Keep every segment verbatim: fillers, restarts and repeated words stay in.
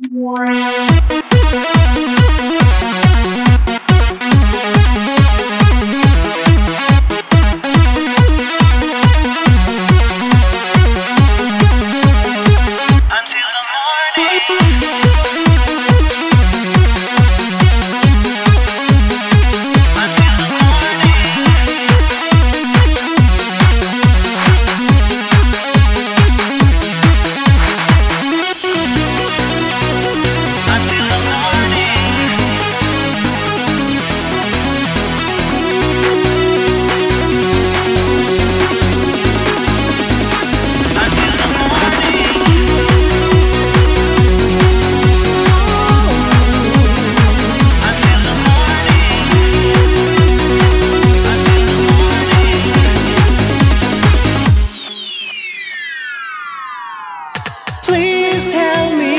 Please help me,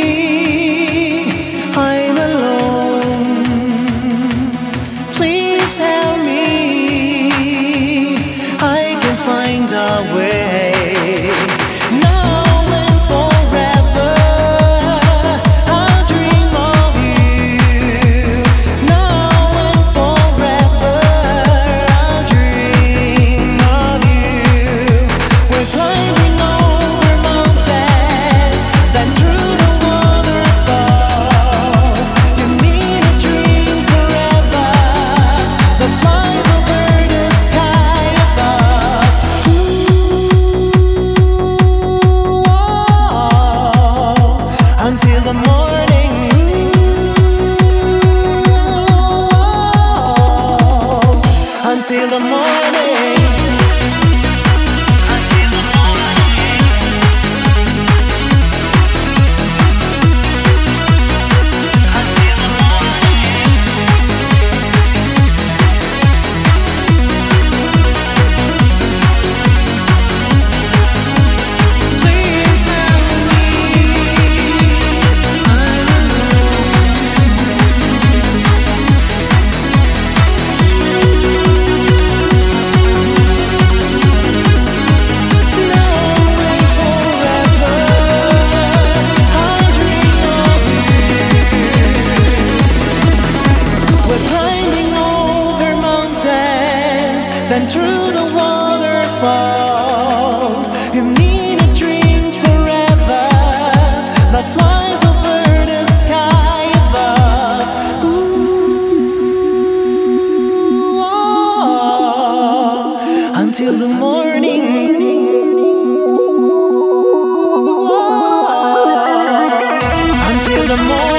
I'm alone. Please help me, I can find a way. Now and forever, I'll dream of you. Now and forever, I'll dream of you. We're climbing over mountains, then through the waterfalls. You need a dream forever that flies over the sky above. Ooh, until the morning. Ooh, until the morning. Then through the waterfalls. You need a dream forever that flies over the sky above. Ooh, oh, until the morning. Oh, until the morning.